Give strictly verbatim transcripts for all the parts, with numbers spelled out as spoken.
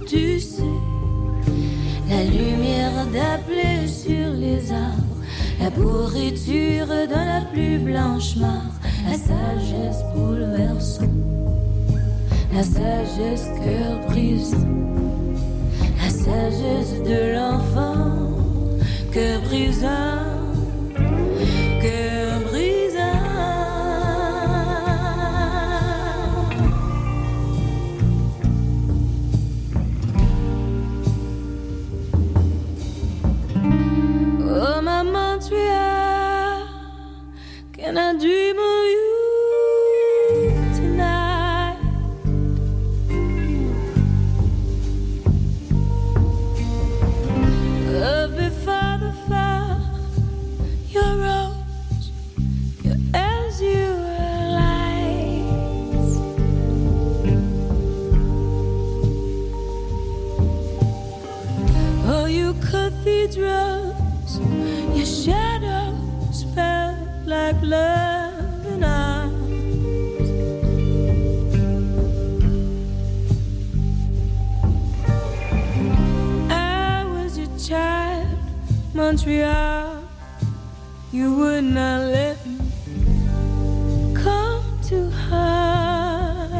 tu sais, la lumière d'appeler sur les arbres, la pourriture dans la plus blanche mare, la sagesse bouleversante, la sagesse cœur brisé, la sagesse de l'enfant, cœur brisant. Can I dream of you tonight? Love before the fall, your rose, your azure lights. Oh, you cathedrals, your shadows fell like love in arms. I was your child, Montreal. You would not let me come too high.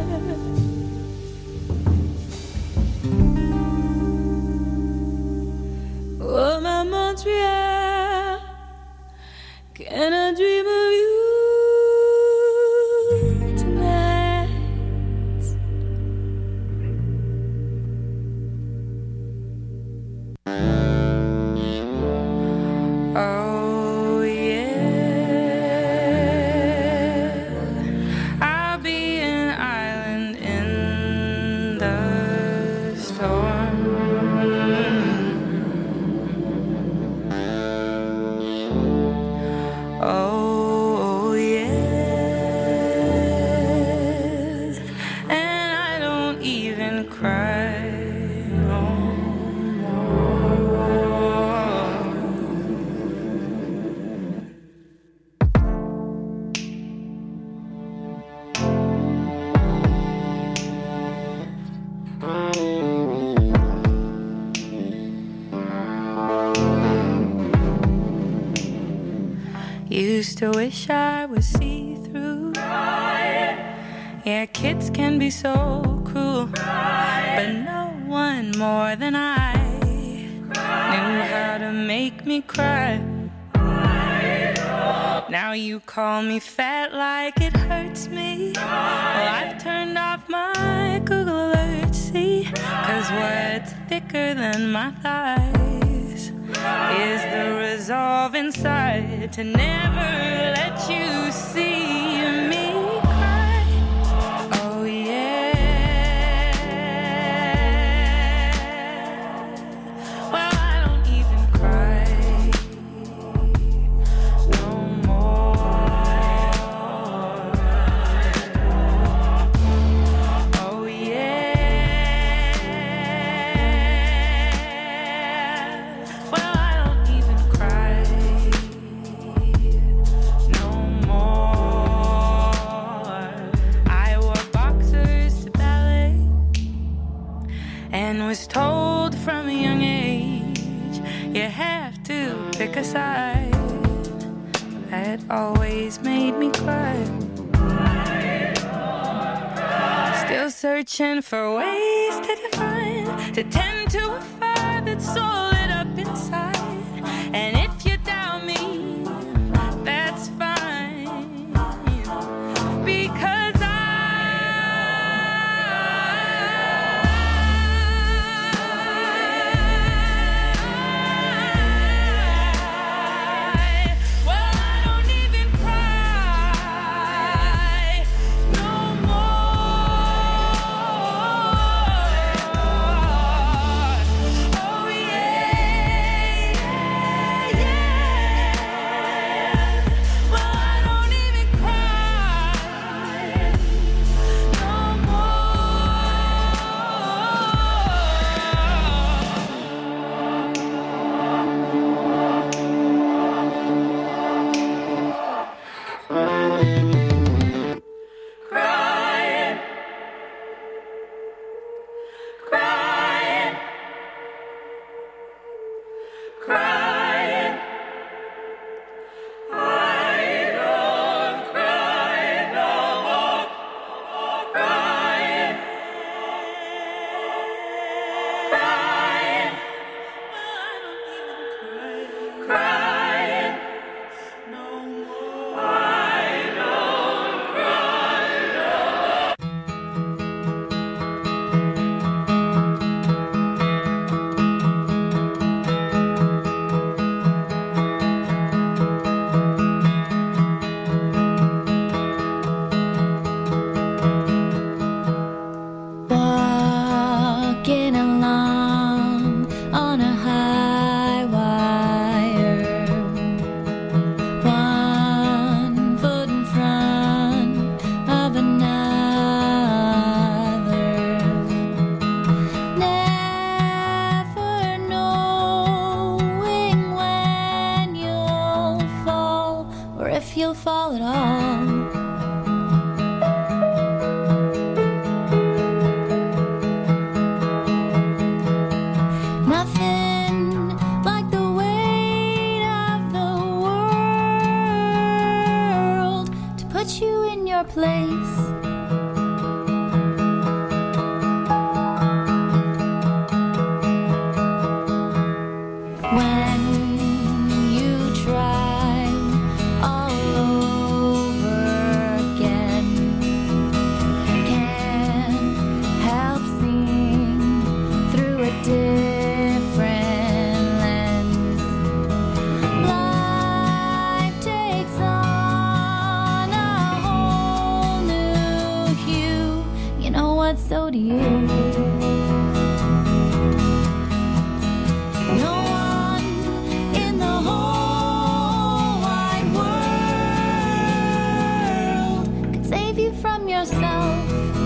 Oh, my Montreal, can I dream of you tonight? Oh yeah, I'll be an island in the storm. Oh yes, and I don't even cry no more. Used to wish I was see-through. Yeah, kids can be so cruel, but no one more than I knew how to make me cry. Now you call me fat like it hurts me. Well, I've turned off my Google alerts, see? Cause what's thicker than my thighs is the resolve inside to never let you see me cry. Oh yeah. Well, I don't even cry no more. Oh yeah. Well, I don't even cry no more. I wore boxers to ballet and was told from a young age you have to pick a side. That always made me cry. Still searching for ways to define, to tend to a fire that's so lit up inside. And if you doubt me, that's fine, because I, well, I don't even cry no more. Oh yeah. to fall at all. Nothing like the weight of the world to put you in your place. So do you. No one in the whole wide world could save you from yourself.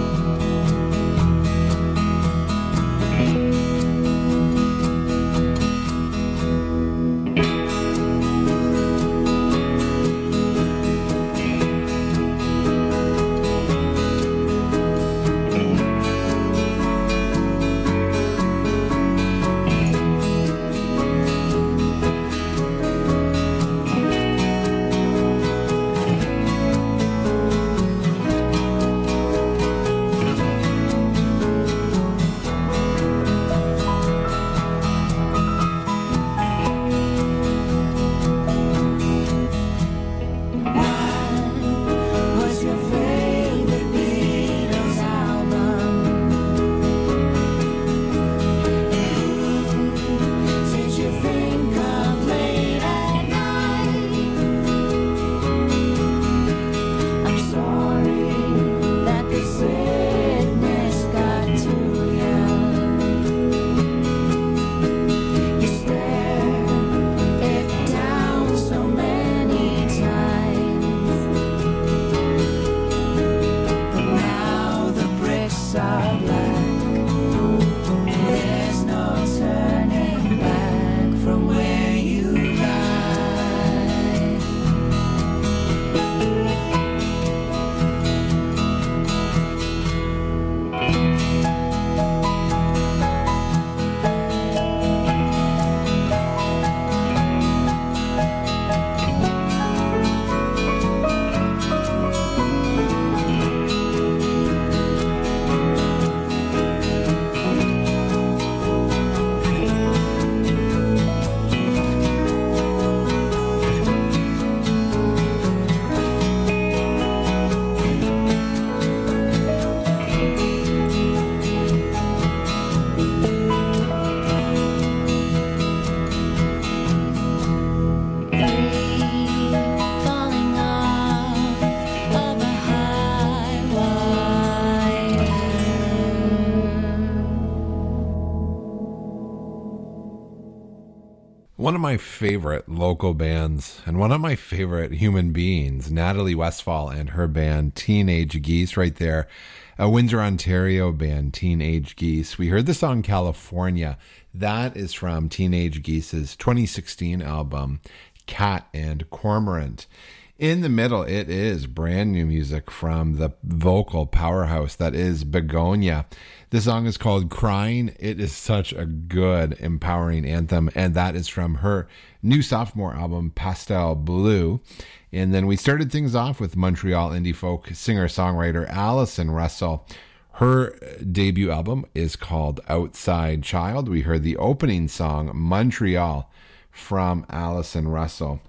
One of my favorite local bands and one of my favorite human beings, Natalie Westfall and her band Teenage Geese right there. A Windsor, Ontario band, Teenage Geese. We heard the song California. That is from Teenage Geese's twenty sixteen album, Cat and Cormorant. In the middle, it is brand new music from the vocal powerhouse that is Begonia. The song is called Crying. It is such a good, empowering anthem, and that is from her new sophomore album, Pastel Blue. And then we started things off with Montreal indie folk singer-songwriter Allison Russell. Her debut album is called Outside Child. We heard the opening song, Montreal, from Allison Russell.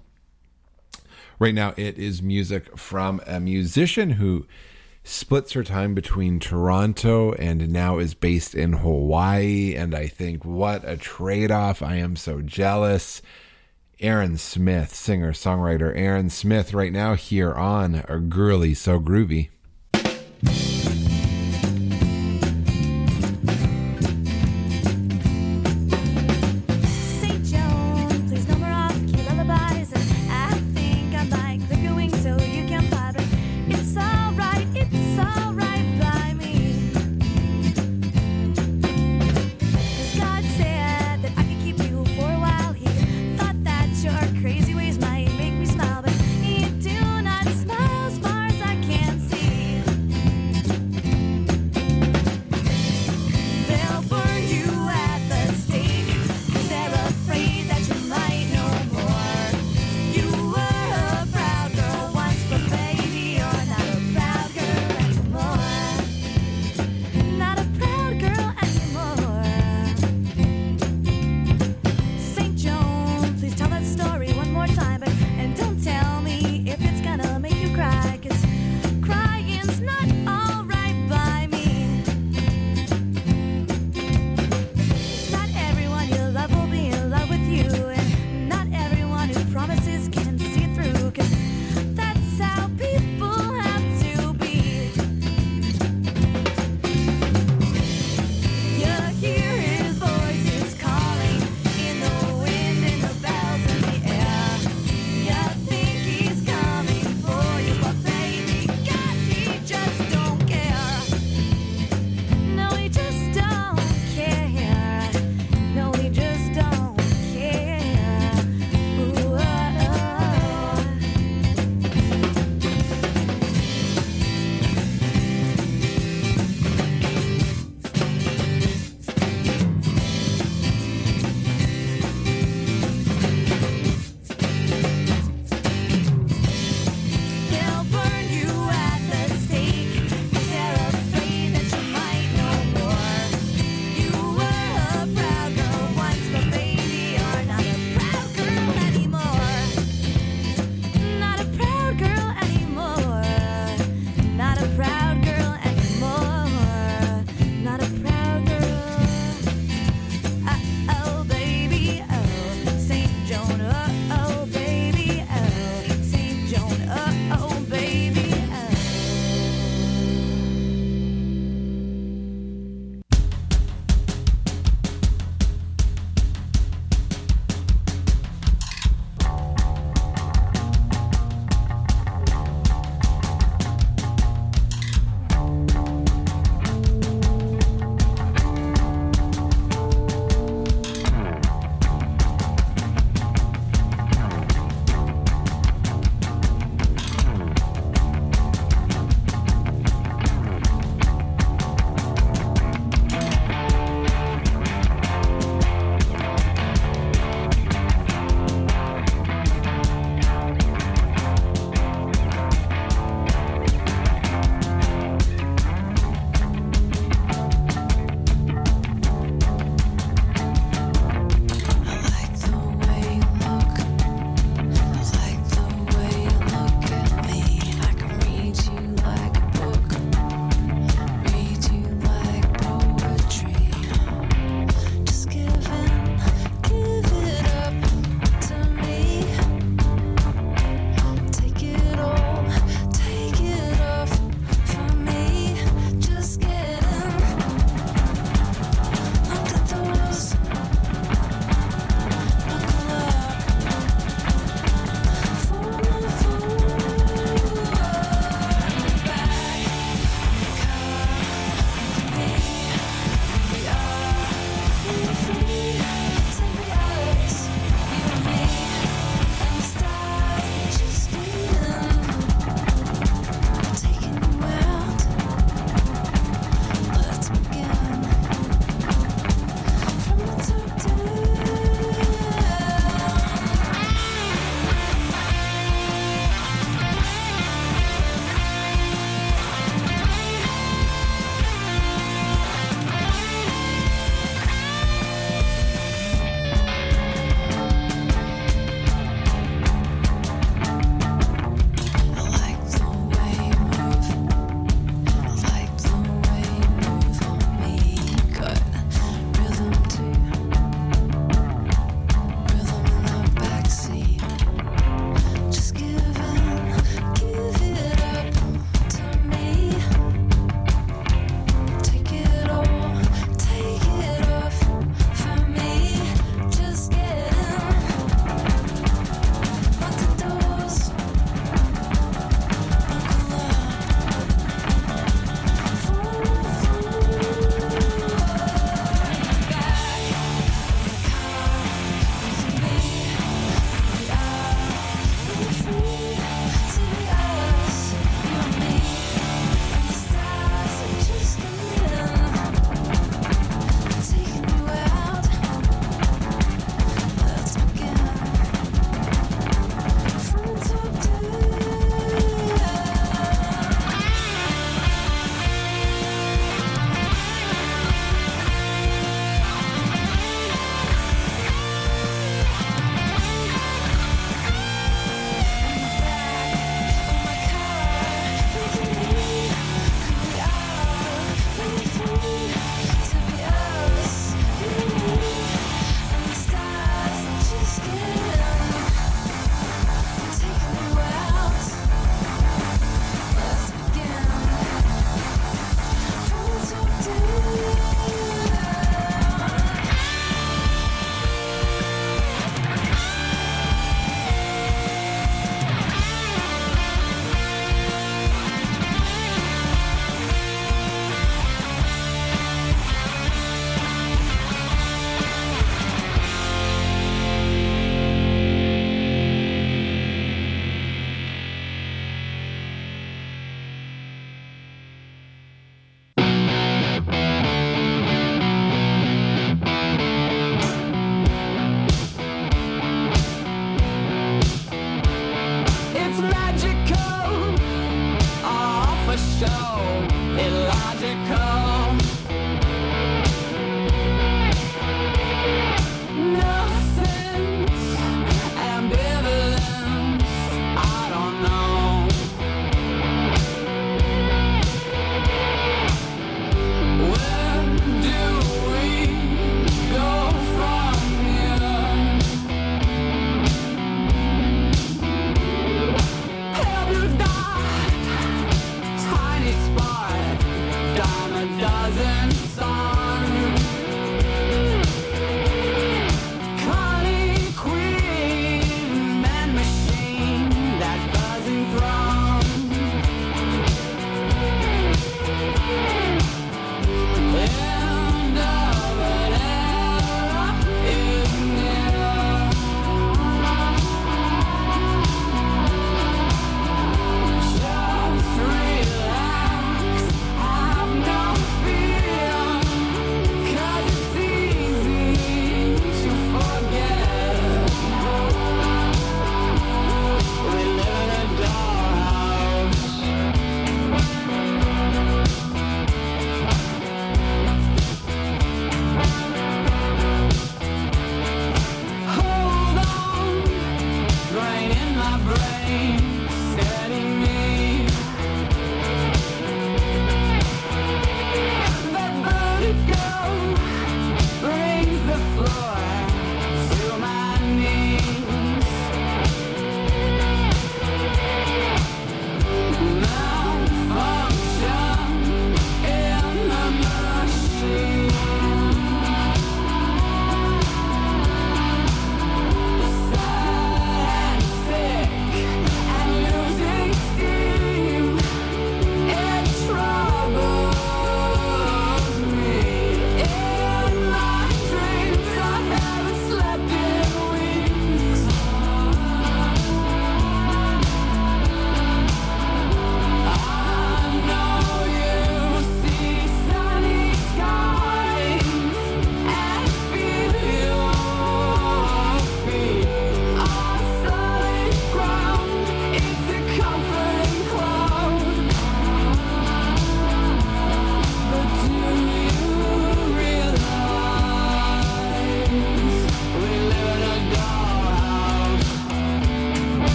Right now, it is music from a musician who splits her time between Toronto and now is based in Hawaii. And I think, what a trade-off. I am so jealous. Aaron Smith, singer-songwriter Aaron Smith, right now here on A Girly So Groovy. Crazy ways might make me smile, but you do not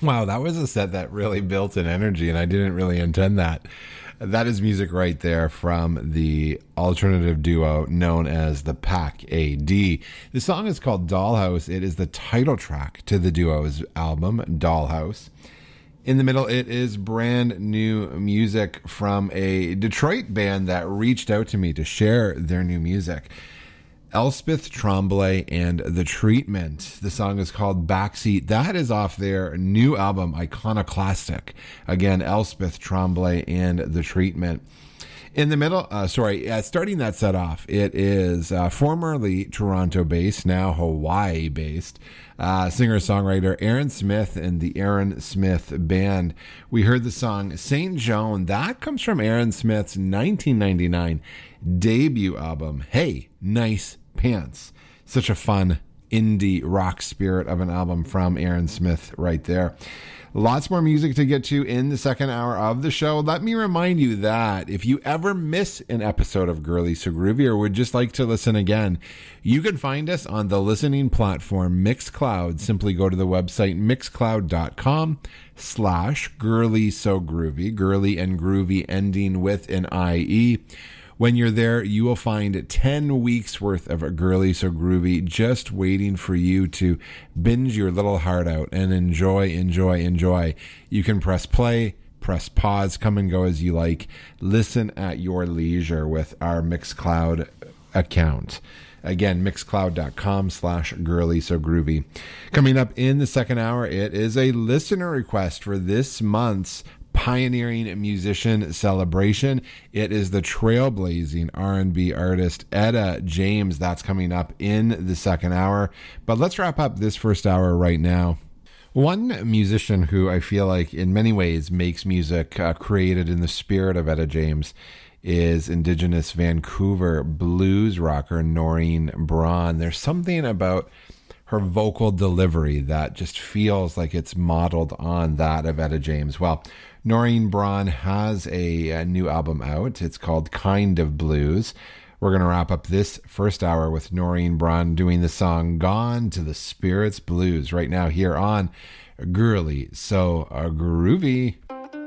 Wow, that was a set that really built in energy, and I didn't really intend that. That is music right there from the alternative duo known as the Pack A D. The song is called Dollhouse. It is the title track to the duo's album, Dollhouse. In the middle, it is brand new music from a Detroit band that reached out to me to share their new music. Elspeth Tremblay and The Treatment. The song is called Backseat. That is off their new album, Iconoclastic. Again, Elspeth Tremblay and The Treatment. In the middle, uh, sorry, uh, starting that set off, it is uh, formerly Toronto-based, now Hawaii-based, uh, singer-songwriter Aaron Smith and the Aaron Smith Band. We heard the song Saint Joan. That comes from Aaron Smith's nineteen ninety-nine debut album, Hey, Nice Pants. Such a fun indie rock spirit of an album from Aaron Smith right there. Lots more music to get to in the second hour of the show. Let me remind you that if you ever miss an episode of Girly So Groovy or would just like to listen again, you can find us on the listening platform Mixcloud. Simply go to the website mixcloud.com slash Girly So Groovy, girly and groovy ending with an I E. When you're there, you will find ten weeks worth of a Girly So Groovy just waiting for you to binge your little heart out and enjoy, enjoy, enjoy. You can press play, press pause, come and go as you like. Listen at your leisure with our Mixcloud account. Again, mixcloud.com slash Girly So Groovy. Coming up in the second hour, it is a listener request for this month's Pioneering Musician Celebration. It is the trailblazing R and B artist Etta James. That's coming up in the second hour. But let's wrap up this first hour right now. One musician who I feel like in many ways makes music uh, created in the spirit of Etta James is Indigenous Vancouver blues rocker Noreen Braun. There's something about her vocal delivery that just feels like it's modeled on that of Etta James. Well, Noreen Braun has a, a new album out. It's called Kind of Blues. We're going to wrap up this first hour with Noreen Braun doing the song Gone to the Spirits Blues right now here on Girly So Groovy.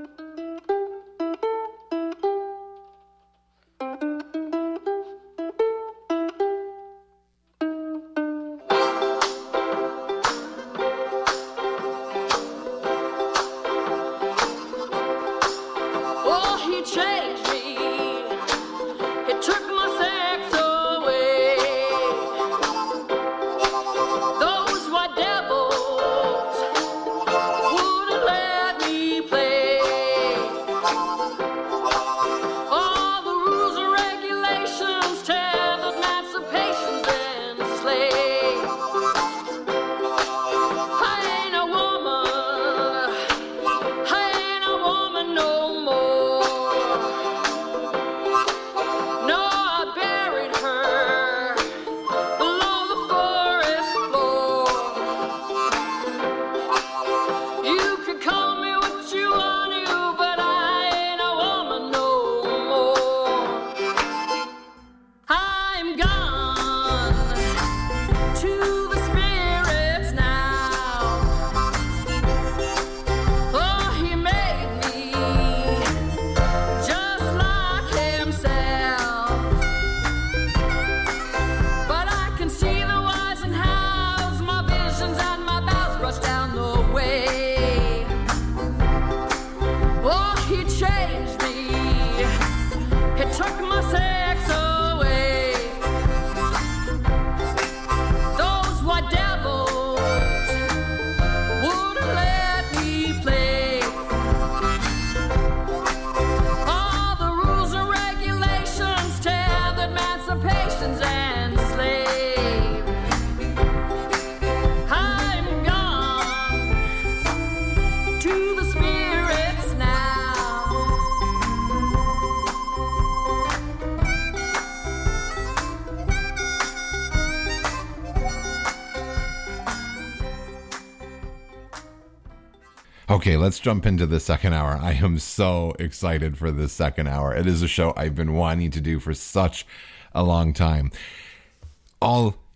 Okay, let's jump into the second hour. I am so excited for this second hour. It is a show I've been wanting to do for such a long time. All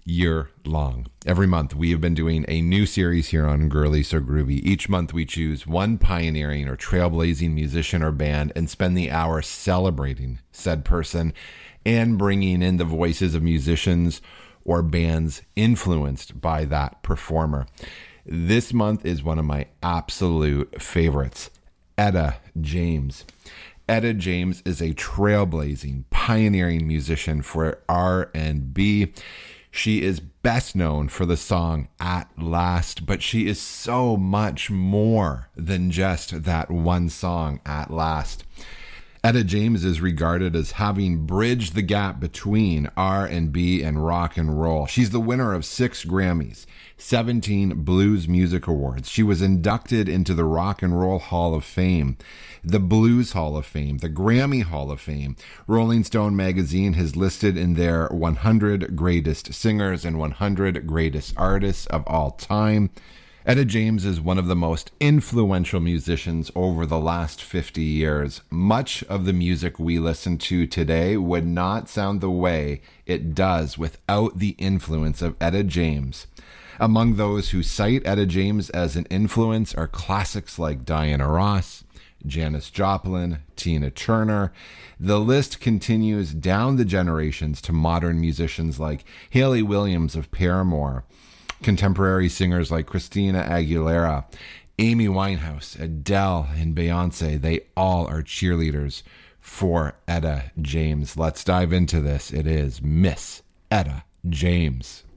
year long. Every month, we have been doing a new series here on Girly So Groovy. Each month, we choose one pioneering or trailblazing musician or band and spend the hour celebrating said person and bringing in the voices of musicians or bands influenced by that performer. This month is one of my absolute favorites, Etta James. Etta James is a trailblazing, pioneering musician for R and B. She is best known for the song At Last, but she is so much more than just that one song, At Last. Etta James is regarded as having bridged the gap between R and B and rock and roll. She's the winner of six Grammys, seventeen Blues Music Awards. She was inducted into the Rock and Roll Hall of Fame, the Blues Hall of Fame, the Grammy Hall of Fame. Rolling Stone magazine has listed in their one hundred greatest singers and one hundred greatest artists of all time. Etta James is one of the most influential musicians over the last fifty years. Much of the music we listen to today would not sound the way it does without the influence of Etta James. Among those who cite Etta James as an influence are classics like Diana Ross, Janis Joplin, Tina Turner. The list continues down the generations to modern musicians like Hayley Williams of Paramore, contemporary singers like Christina Aguilera, Amy Winehouse, Adele, and Beyonce. They all are cheerleaders for Etta James. Let's dive into this. It is Miss Etta James.